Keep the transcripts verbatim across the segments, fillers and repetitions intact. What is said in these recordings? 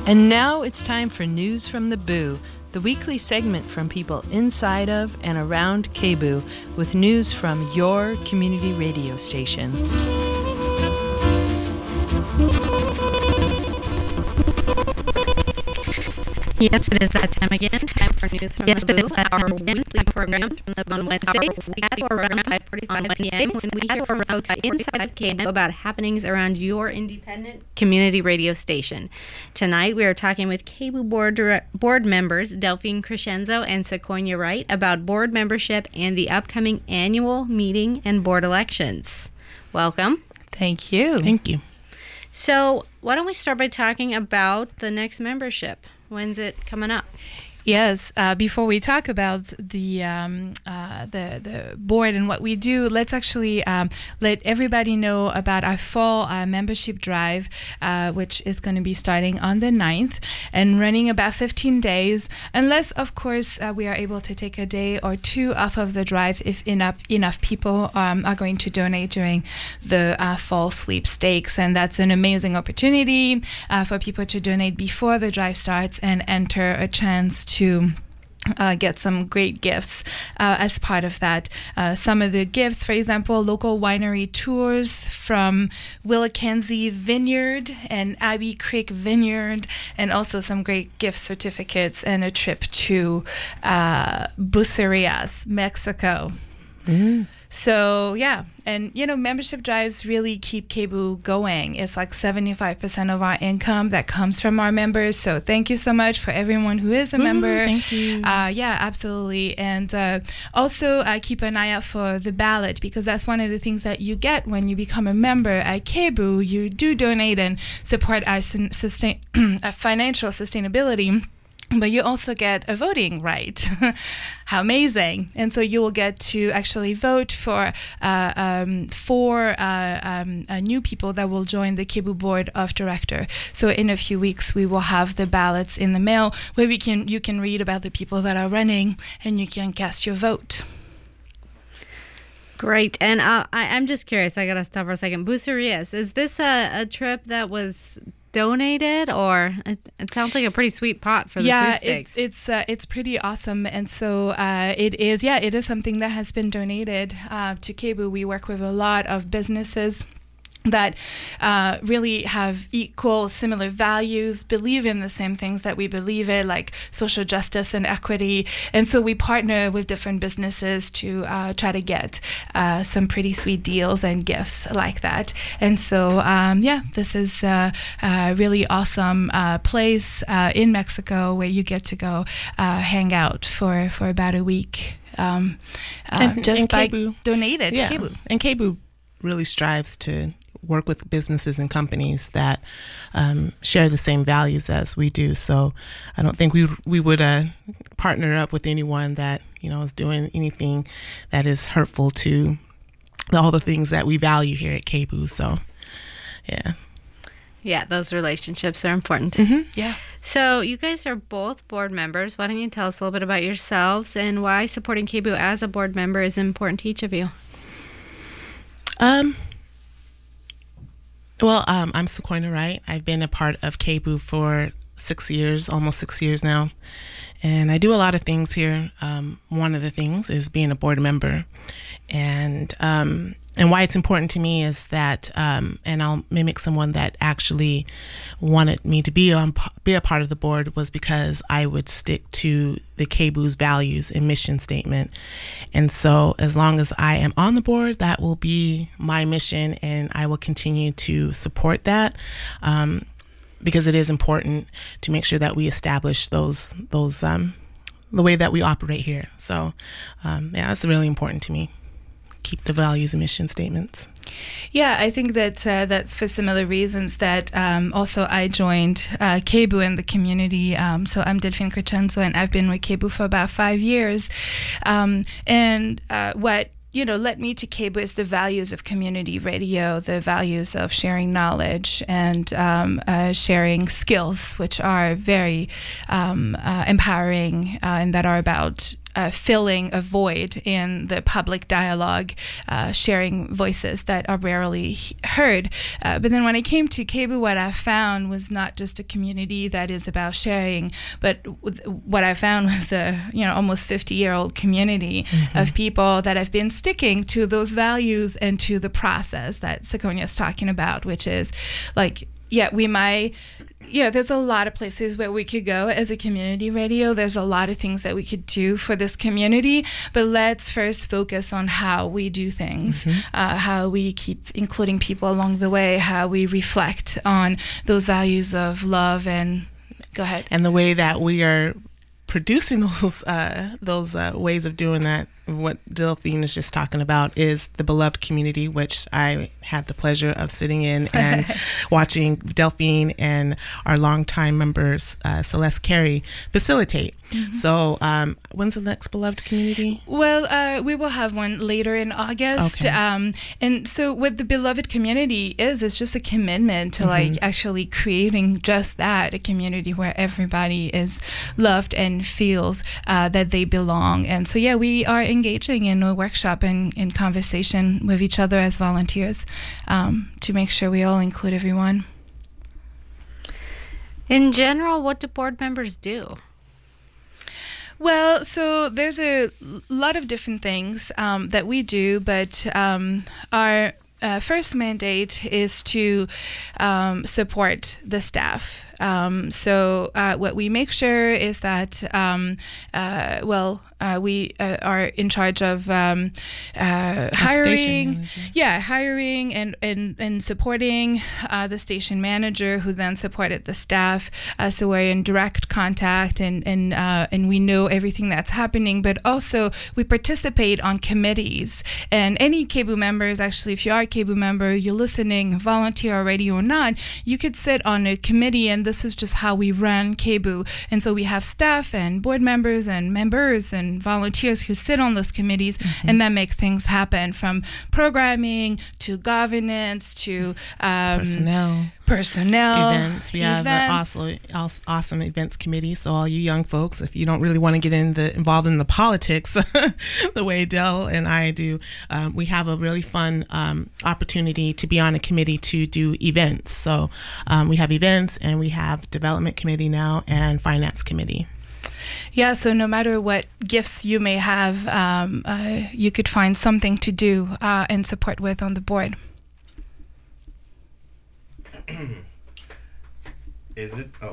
And now it's time for News from the Boo, the weekly segment from people inside of and around K B U with news from your community radio station. Yes, it is that time again. Time for News from yes, the Boo, our weekly program from the on Wednesdays at around five forty-five p.m. when we hear from folks inside of K B U about happenings around your independent community radio station. Tonight, we are talking with K B U board dire- board members Delphine Crescenzo and Sequoia Wright about board membership and the upcoming annual meeting and board elections. Welcome. Thank you. Thank you. So, why don't we start by talking about the next membership? When's it coming up? Yes. Uh, before we talk about the um, uh, the the board and what we do, let's actually um, let everybody know about our fall uh, membership drive, uh, which is going to be starting on the ninth and running about fifteen days, unless, of course, uh, we are able to take a day or two off of the drive if enough enough people um, are going to donate during the uh, fall sweepstakes. And that's an amazing opportunity uh, for people to donate before the drive starts and enter a chance to to uh, get some great gifts uh, as part of that. Uh, some of the gifts, for example, local winery tours from Willackenzie Vineyard and Abbey Creek Vineyard, and also some great gift certificates and a trip to uh, Bucerias, Mexico. Mm. So, yeah, and, you know, membership drives really keep K B U going. It's like seventy-five percent of our income that comes from our members. So thank you so much for everyone who is a Ooh, member. Thank you. Uh, yeah, absolutely. And uh, also uh, keep an eye out for the ballot, because that's one of the things that you get when you become a member at K B U. You do donate and support our sun- sustain- our financial sustainability. But you also get a voting right. How amazing. And so you will get to actually vote for uh, um, four uh, um, uh, new people that will join the K B U Board of Director. So in a few weeks, we will have the ballots in the mail where we can you can read about the people that are running and you can cast your vote. Great. And uh, I, I'm just curious. I got to stop for a second. Bucerias, is this a, a trip that was donated, or it, it sounds like a pretty sweet pot for the yeah, sweepstakes? Yeah, it, it's uh, it's pretty awesome, and so uh, it is. Yeah, it is something that has been donated uh, to K B U. We work with a lot of businesses that uh, really have equal, similar values, believe in the same things that we believe in, like social justice and equity. And so we partner with different businesses to uh, try to get uh, some pretty sweet deals and gifts like that. And so, um, yeah, this is a, a really awesome uh, place uh, in Mexico where you get to go uh, hang out for, for about a week. Um, uh, and, just and by K B U, donated yeah, to K B U. And K B U really strives to work with businesses and companies that um, share the same values as we do. So I don't think we we would uh, partner up with anyone that, you know, is doing anything that is hurtful to all the things that we value here at K B U. So, yeah. Yeah, those relationships are important. Mm-hmm. Yeah. So you guys are both board members. Why don't you tell us a little bit about yourselves and why supporting K B U as a board member is important to each of you? Um. Well, um, I'm Sequoia Wright. I've been a part of K B U for six years, almost six years now. And I do a lot of things here. Um, one of the things is being a board member. And um, and why it's important to me is that, um, and I'll mimic someone that actually wanted me to be on be a part of the board, was because I would stick to the K B U's values and mission statement. And so as long as I am on the board, that will be my mission, and I will continue to support that. Um, because it is important to make sure that we establish those, those um, the way that we operate here. So, um, yeah, that's really important to me. Keep the values and mission statements. Yeah, I think that uh, that's for similar reasons that um, also I joined uh, K B U in the community. Um, so I'm Delphine Crescenzo, and I've been with K B U for about five years. Um, and uh, what you know, led me to K B U is the values of community radio, the values of sharing knowledge and um, uh, sharing skills, which are very um, uh, empowering uh, and that are about uh, filling a void in the public dialogue, uh, sharing voices that are rarely heard. Uh, but then when I came to K B U, what I found was not just a community that is about sharing, but what I found was a you know almost fifty-year-old community mm-hmm. of people that have been sticking to those values and to the process that Seconia is talking about, which is like, yeah, we might, yeah, there's a lot of places where we could go as a community radio. There's a lot of things that we could do for this community, but let's first focus on how we do things, mm-hmm. uh, how we keep including people along the way, how we reflect on those values of love and, go ahead. And the way that we are producing those uh, those uh, ways of doing that. What Delphine is just talking about is the Beloved Community, which I had the pleasure of sitting in and watching Delphine and our longtime members, uh, Celeste Carey, facilitate. Mm-hmm. So um, when's the next Beloved Community? Well, uh, we will have one later in August. Okay. Um, and so what the Beloved Community is, is just a commitment to mm-hmm. like actually creating just that, a community where everybody is loved and feels uh, that they belong. And so, yeah, we are engaging in a workshop and in conversation with each other as volunteers um, to make sure we all include everyone. In general, what do board members do? Well, so there's a lot of different things um, that we do, but um, our uh, first mandate is to um, support the staff. Um, so uh, what we make sure is that, um, uh, well, uh, we uh, are in charge of um, uh, hiring, yeah, hiring and and and supporting uh, the station manager, who then supported the staff. Uh, so we're in direct contact, and and uh, and we know everything that's happening. But also we participate on committees. And any K B U members, actually, if you are a K B U member, you're listening, volunteer already or not, you could sit on a committee, and this is just how we run K B U. And so we have staff and board members and members and volunteers who sit on those committees mm-hmm. and that make things happen, from programming to governance to um, personnel. Personnel. Events. We have an awesome, awesome events committee. So all you young folks, if you don't really want to get in the, involved in the politics the way Del and I do, um, we have a really fun um, opportunity to be on a committee to do events. So um, we have events, and we have development committee now and finance committee. Yeah, so no matter what gifts you may have, um, uh, you could find something to do uh, and support with on the board. Is it? Oh.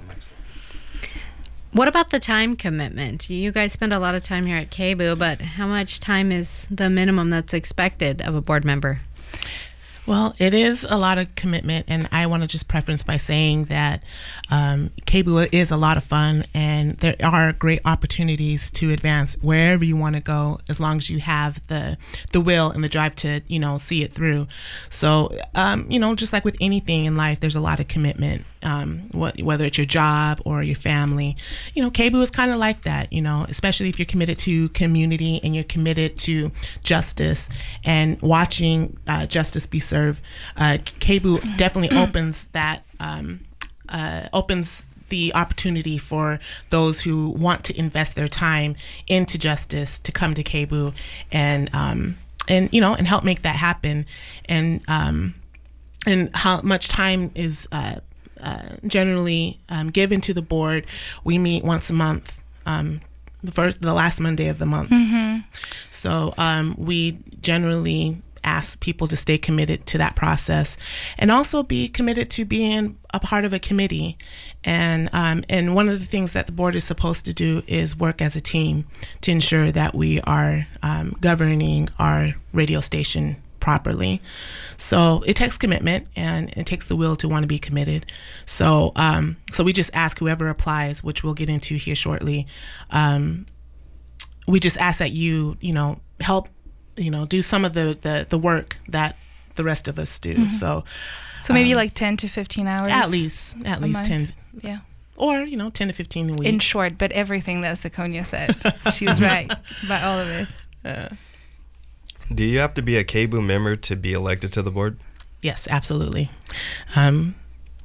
What about the time commitment? You guys spend a lot of time here at K B U, but how much time is the minimum that's expected of a board member? Well, it is a lot of commitment, and I want to just preference by saying that um, K B U is a lot of fun, and there are great opportunities to advance wherever you want to go, as long as you have the the will and the drive to, you know, see it through. So, um, you know, just like with anything in life, there's a lot of commitment. Um, wh- whether it's your job or your family, you know, K B U is kind of like that, you know, especially if you're committed to community and you're committed to justice and watching uh, justice be served. Uh, K B U definitely opens that, um, uh, opens the opportunity for those who want to invest their time into justice to come to K B U and, um, and, you know, and help make that happen. And, um, and how much time is, uh, Uh, generally um, given to the board. We meet once a month, um, the first, the last Monday of the month. Mm-hmm. So um, we generally ask people to stay committed to that process, and also be committed to being a part of a committee. And um, and one of the things that the board is supposed to do is work as a team to ensure that we are um, governing our radio station properly. So it takes commitment, and it takes the will to want to be committed. So um, so we just ask whoever applies, which we'll get into here shortly. Um, we just ask that you, you know, help, you know, do some of the, the, the work that the rest of us do. Mm-hmm. So so maybe um, like ten to fifteen hours? At least, at least month. ten. Yeah. Or, you know, ten to fifteen a week. In short, but everything that Seconia said. She's right about all of it. Uh, Do you have to be a K B U member to be elected to the board? Yes, absolutely. Um,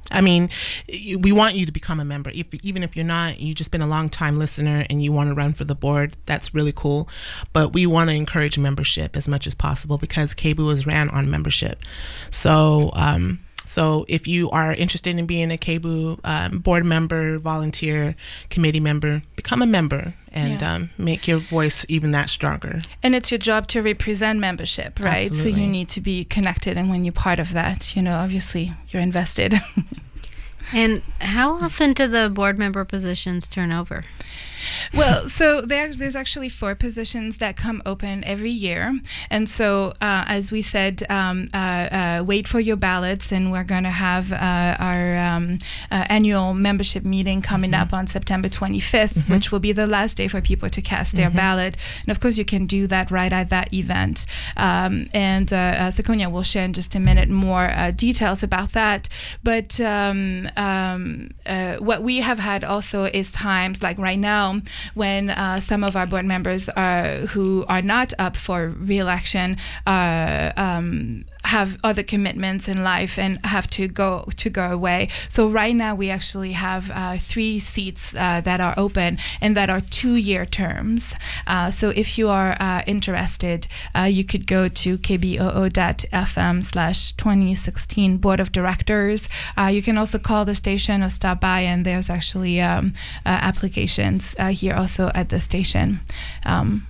I mean, we want you to become a member. If, even if you're not, you've just been a long time listener and you want to run for the board, that's really cool. But we want to encourage membership as much as possible because K B O O is ran on membership. So, um, so if you are interested in being a K B O O um, board member, volunteer, committee member, become a member and Yeah. um, make your voice even that stronger. And it's your job to represent membership, right? Absolutely. So you need to be connected, and when you're part of that, you know, obviously you're invested. And how often do the board member positions turn over? Well, so there, there's actually four positions that come open every year. And so, uh, as we said, um, uh, uh, wait for your ballots, and we're going to have uh, our um, uh, annual membership meeting coming Mm-hmm. up on September twenty-fifth, Mm-hmm. which will be the last day for people to cast their Mm-hmm. ballot. And of course, you can do that right at that event. Um, and uh, uh, Seconia will share in just a minute more uh, details about that. But um, um, uh, what we have had also is times like right now, when uh, some of our board members are, who are not up for re-election uh, um, have other commitments in life and have to go to go away. So right now we actually have uh, three seats uh, that are open and that are two-year terms. Uh, so if you are uh, interested, uh, you could go to kboo.fm slash 2016 Board of Directors. Uh, you can also call the station or stop by, and there's actually um, uh, applications uh, here also at the station. Um,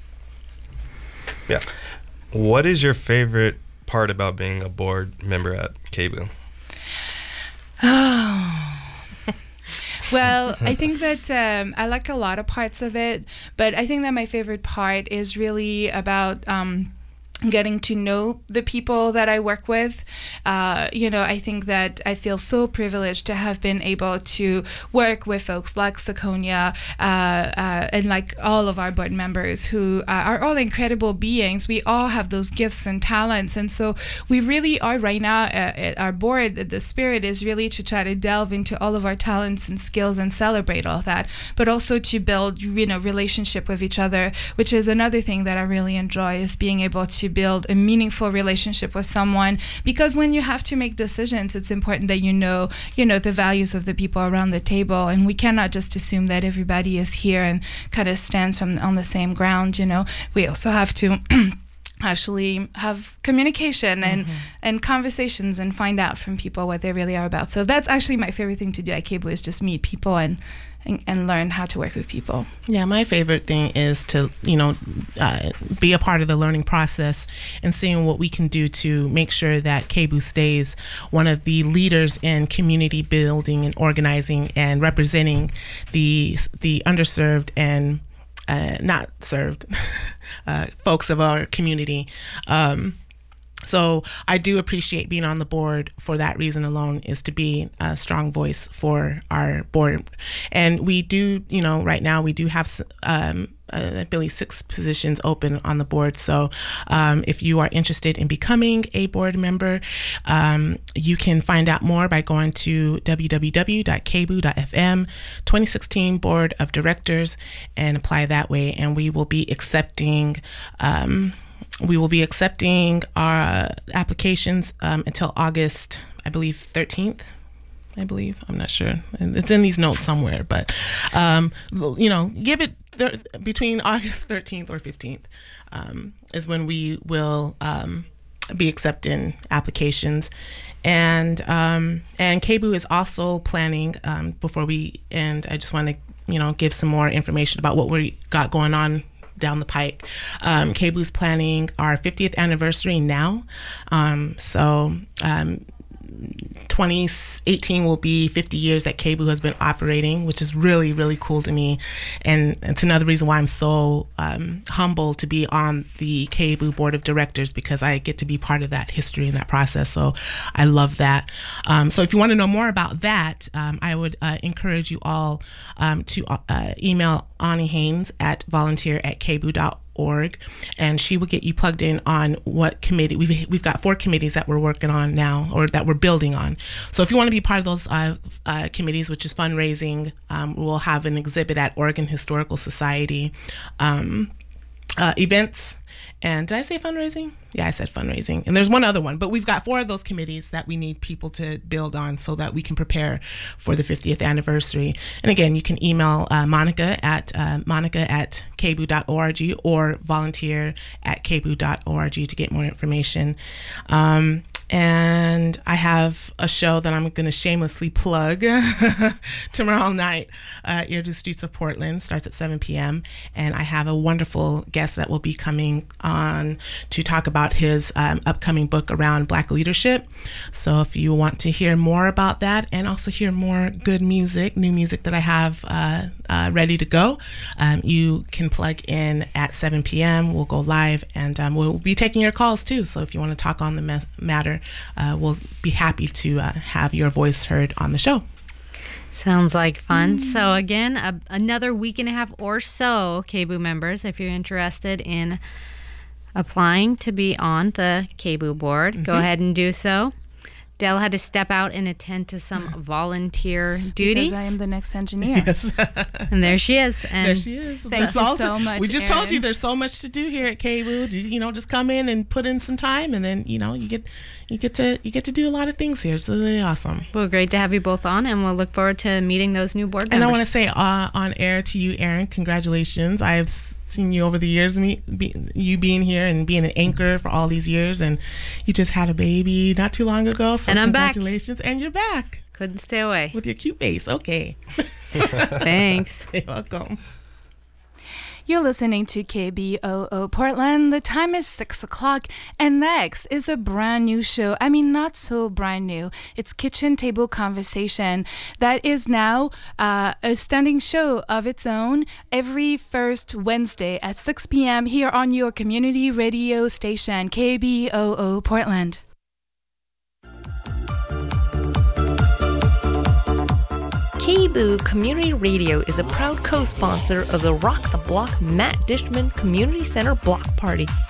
Yeah. What is your favorite part about being a board member at K B O O? Oh. Well, I think that um, I like a lot of parts of it, but I think that my favorite part is really about um, getting to know the people that I work with. Uh, you know, I think that I feel so privileged to have been able to work with folks like Seconia uh, uh, and like all of our board members who uh, are all incredible beings. We all have those gifts and talents. And so we really are right now uh, at our board, the spirit is really to try to delve into all of our talents and skills and celebrate all that, but also to build, you know, relationship with each other, which is another thing that I really enjoy, is being able to build a meaningful relationship with someone, because when you have to make decisions, it's important that you know you know the values of the people around the table, and we cannot just assume that everybody is here and kind of stands from on the same ground. You know, we also have to actually have communication and mm-hmm. and conversations and find out from people what they really are about. So that's actually my favorite thing to do at K B O O, is just meet people and And, and learn how to work with people. Yeah, my favorite thing is to, you know, uh, be a part of the learning process and seeing what we can do to make sure that K B O O stays one of the leaders in community building and organizing and representing the the underserved and uh, not served uh, folks of our community. Um, So I do appreciate being on the board for that reason alone, is to be a strong voice for our board. And we do, you know, right now we do have, um, uh, I believe, six positions open on the board. So um, if you are interested in becoming a board member, um, you can find out more by going to w w w dot k b o o dot f m twenty sixteen Board of Directors and apply that way. And we will be accepting um, We will be accepting our applications um, until August, I believe, thirteenth. I believe. I'm not sure. It's in these notes somewhere. But, um, you know, give it th- between August thirteenth or fifteenth um, is when we will um, be accepting applications. And um, and K B O O is also planning, um, before we end, I just want to, you know, give some more information about what we got going on down the pike. Um, K B O O's planning our fiftieth anniversary now. Um, so um, twenty eighteen will be fifty years that K B O O has been operating, which is really, really cool to me. And it's another reason why I'm so um, humbled to be on the K B O O Board of Directors, because I get to be part of that history and that process. So I love that. Um, so if you want to know more about that, um, I would uh, encourage you all um, to uh, email Ani Haynes at volunteer at k b o o dot org, and she will get you plugged in on what committee. We've, we've got four committees that we're working on now, or that we're building on. So if you want to be part of those uh, uh, committees, which is fundraising, um, we'll have an exhibit at Oregon Historical Society. Um, uh, events. And did I say fundraising? Yeah, I said fundraising. And there's one other one, but we've got four of those committees that we need people to build on so that we can prepare for the fiftieth anniversary. And again, you can email uh, Monica at uh, monica at k b o o dot org or volunteer at k b o o dot org to get more information. Um, and I have a show that I'm going to shamelessly plug tomorrow night. Uh, Ear to the Streets of Portland starts at seven p.m. And I have a wonderful guest that will be coming on to talk about his um, upcoming book around Black leadership. So if you want to hear more about that and also hear more good music, new music that I have uh, uh, ready to go, um, you can plug in at seven p.m. We'll go live, and um, we'll be taking your calls too. So if you want to talk on the me- matter, Uh, we'll be happy to uh, have your voice heard on the show. Sounds like fun. Mm. So again, a, another week and a half or so, K B O O members, if you're interested in applying to be on the K B O O board, mm-hmm. go ahead and do so. Dell had to step out and attend to some volunteer duties. Because I am the next engineer. Yes. And there she is. And there she is. Thank you so to, much, We just Erin. told you there's so much to do here at K B O O. You know, just come in and put in some time, and then you know you get you get to you get to do a lot of things here. It's really awesome. Well, great to have you both on, and we'll look forward to meeting those new board members. And I want to say uh, on air to you, Erin, congratulations. I have seen you over the years, me, be, you being here and being an anchor for all these years, and you just had a baby not too long ago. So and I'm congratulations, back. And you're back. Couldn't stay away with your cute face. Okay. Thanks. You're welcome. You're listening to K B O O Portland. The time is six o'clock, and next is a brand new show. I mean, not so brand new. It's Kitchen Table Conversation. That is now uh, a standing show of its own every first Wednesday at six p.m. here on your community radio station, K B O O Portland. K B O O Community Radio is a proud co-sponsor of the Rock the Block Matt Dishman Community Center Block Party